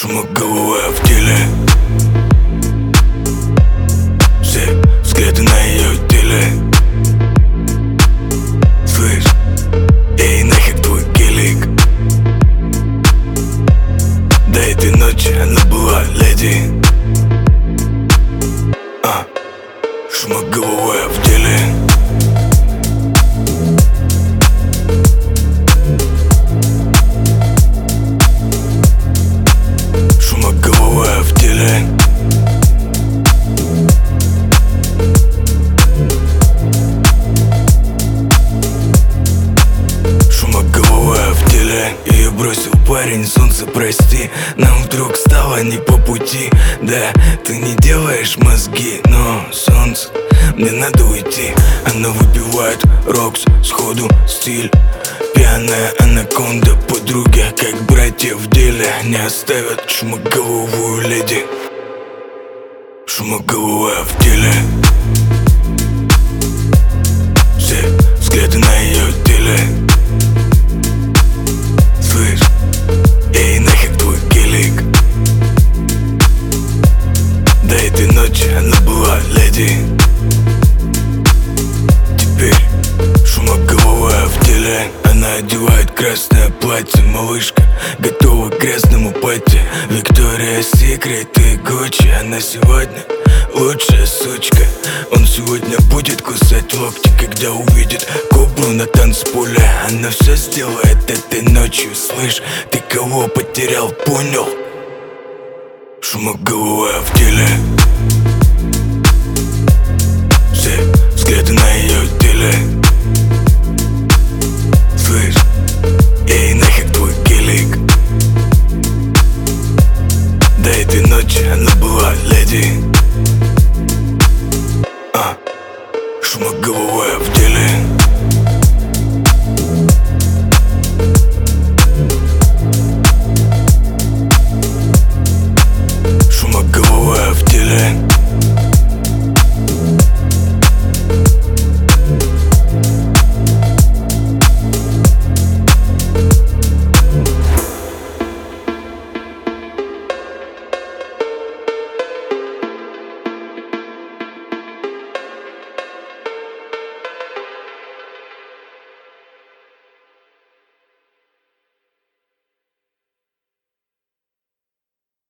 Шумоголовая в теле, все взгляды на ее теле. Слышь, эй, нахер твой гелик. До этой ночи она была леди. Шумоголовая в деле. Шумоголовая в деле. Шумоголовая в деле. Ее бросил парень, солнце, прости. Нам вдруг стало не по пути. Да, ты не делаешь мозги, но солнце, мне надо уйти. Она выпивает рокс, сходу стиль. Пьяная анаконда, подруги, как братья в деле. Не оставят шумоголовую леди. Шумоголовая в деле. Все взгляды на ее теле. Слышь, эй, нахер твой гелик. До этой ночи она была леди. Теперь шумоголовая в деле. Она одевает красное платье, малышка готова к грязному пати. Виктория Секрет и Гуччи. Она сегодня лучшая сучка. Он сегодня будет кусать локти, когда увидит кобру на танцполе. Она все сделает этой ночью. Слышь, ты кого потерял, понял? Шумоголовая в деле. Все взгляды на ее